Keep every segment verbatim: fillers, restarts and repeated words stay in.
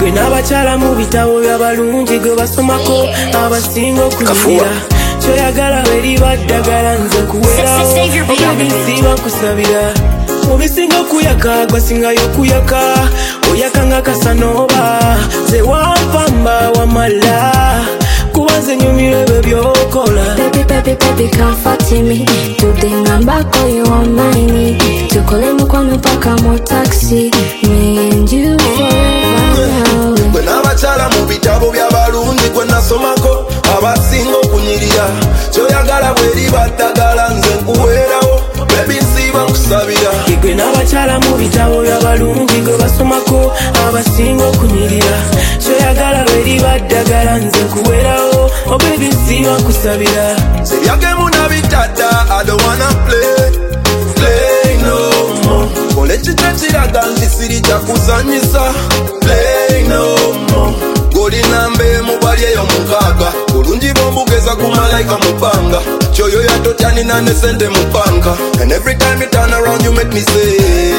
Gwe n'abakyala mu bitabo by'abalungi gwe basomako abasinga okunyumira kyoyagala bwe liba ddagala nze kuwerawo obwebinsiba nkusabira obisinga okuyaka gwasingayo okuyaka oyaka nga kasanova nze wampamba wamala kuba nze nyumirwa ebyo byokola. Baby, baby, baby, comforting me. Tudengambako you are mine. Tukole mukwano paka mo taxi. Me and you forever now. Gwe n'abakyala mu bitabo by'abalungi gwe nasomako abasinga okunyirira kyoyagala bwe liba ddagala nze nkuweerawo baby nsiiba nkusabira. Gwe n'abakyala mu bitabo by'abalungi gwe basomako abasinga okunyirira kyoyagala bwe liba ddagala nze nkuweerawo oh baby nsiiba nkusabira. Nze byagemu nabitadda I don't wanna play play no more. Kole kikyo kiraga nti siri kyakuzanyisa play no more. Goli nambe mubali eyo mukaaga bulungi bombugeza ku malayika mu bbanga kyoyo yatotyanina ne sente mu banka and every time you turn around you make me say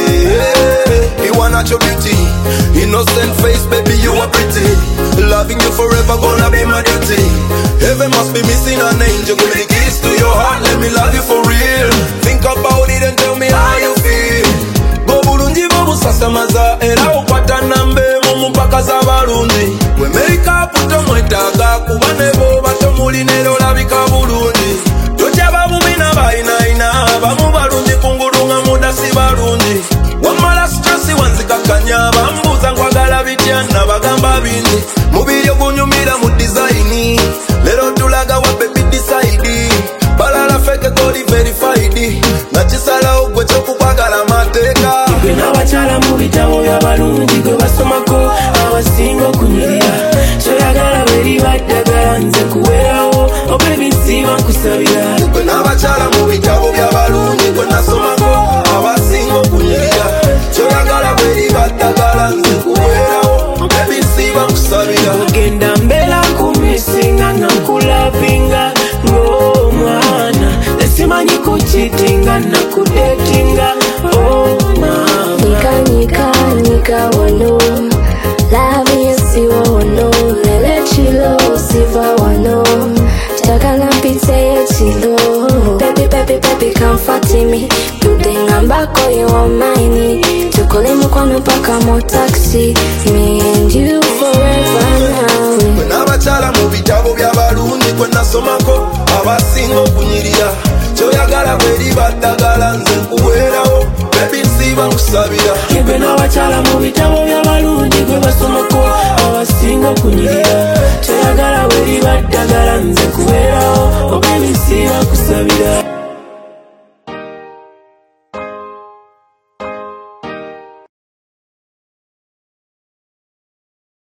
you are not your beauty innocent face baby you are pretty loving you forever gonna be my duty. Heaven must be missing an angel give me the keys to your heart let me love you for real. Think about it and tell me how you feel. Go bulungi bobusasamaza era okwata nambe mu mpaka z'abalungi we make up tomwetaaga kuba ne boba tomulina era olabika bulungi totyaba bubi n'abayinaayina bamu balungi kungulunga muda si balungi wamala stresi wanzikakanya bambuuza nkwagala bitya nabagamba bingi mubiri ogunyumira mu dizayini lero tulaga wa baby decide balala feke goli verified nga kisalawo gwe kyokukwagala amateeka. Gwe n'abakyala mu bitabo by'abalungi gwe basomako abasinga okunyirira kyoyagala bwe liba ddagala nze kuweerawo oh baby nsiiba nkusabira. Gwe n'abakyala mu bitabo by'abalungi gwe nasomako abasinga okunyirira kyoyagala bwe liba ddagala nze kuweerawo oh baby nsiiba nkusabira. Ogenda mbeera kumisinga nga nkulapinga ng'omwana esimanyi kukitinga nakudetinga oh mama. Nika, nika, nika, wano. Love you, siwa wano. Lele chilo, siva wano. Takana pite ye chilo. Baby, baby, baby, comforting me. Tudengambako you are mine. Tukole mukwano paka mo taxi. Me and you forever now. Gwe n'abakyala mu bitabo by'abalungi gwe nasomako abasinga okunyirira kyoyagala bwe liba ddagala nze nkuweerawo baby nsiiba nkusabira. Gwe n'abakyala mu bitabo by'abalungi gwe basomako abasinga okunyirira